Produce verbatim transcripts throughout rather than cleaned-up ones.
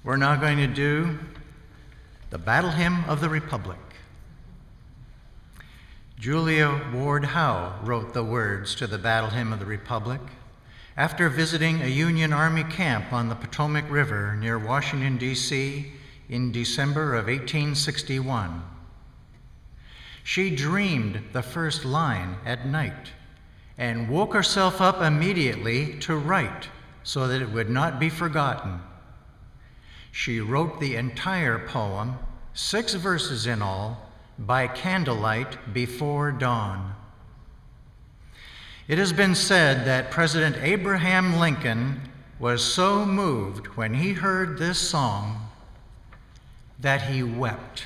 We're now going to do the Battle Hymn of the Republic. Julia Ward Howe wrote the words to the Battle Hymn of the Republic after visiting a Union Army camp on the Potomac River near Washington, D C in December of eighteen sixty-one. She dreamed the first line at night and woke herself up immediately to write so that it would not be forgotten. She wrote the entire poem, six verses in all, by candlelight before dawn. It has been said that President Abraham Lincoln was so moved when he heard this song that he wept.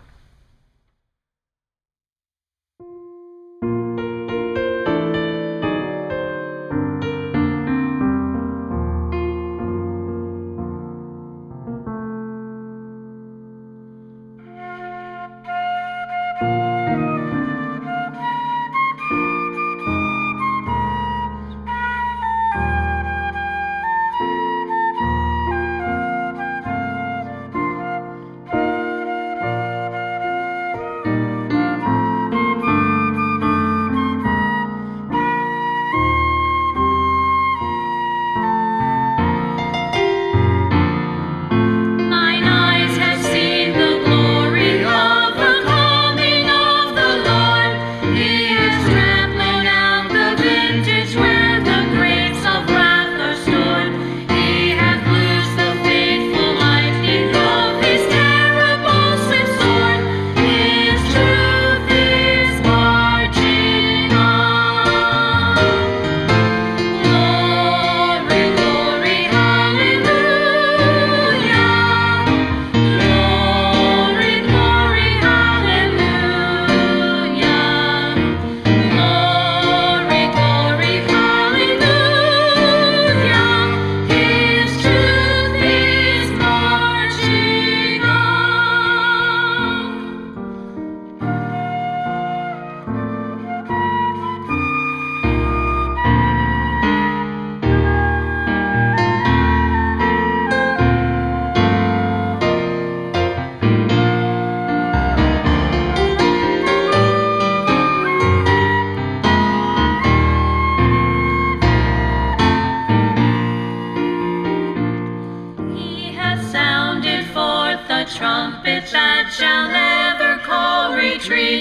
Trumpet that shall never call retreat.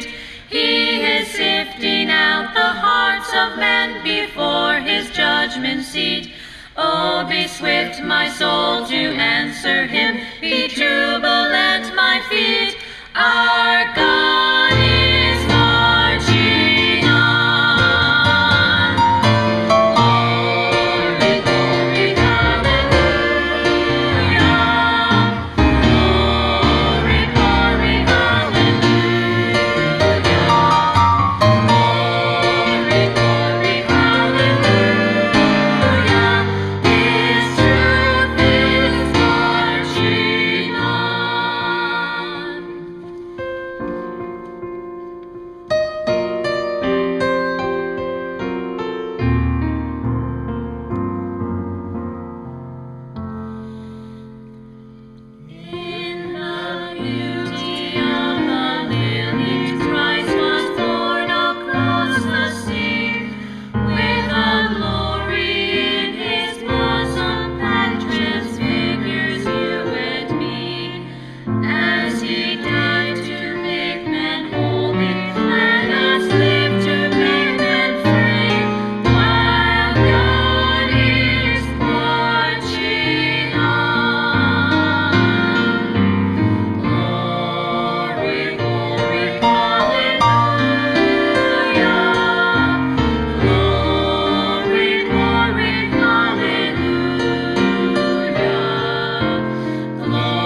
He is sifting out the hearts of men before his judgment seat. Oh, be swift, my soul, to answer him. Be jubilant, my feet. Our God is marching on. Glory, glory, hallelujah. Glory, glory, hallelujah. Glory, glory, hallelujah. His truth is marching on. In the beauty of the lilies, Christ was born across the sea, with a glory in his bosom that transfigures you and me. As he died to make men holy, let us live to make men free, while God is marching on. Glory, glory, hallelujah. Glory, glory, hallelujah. Glory,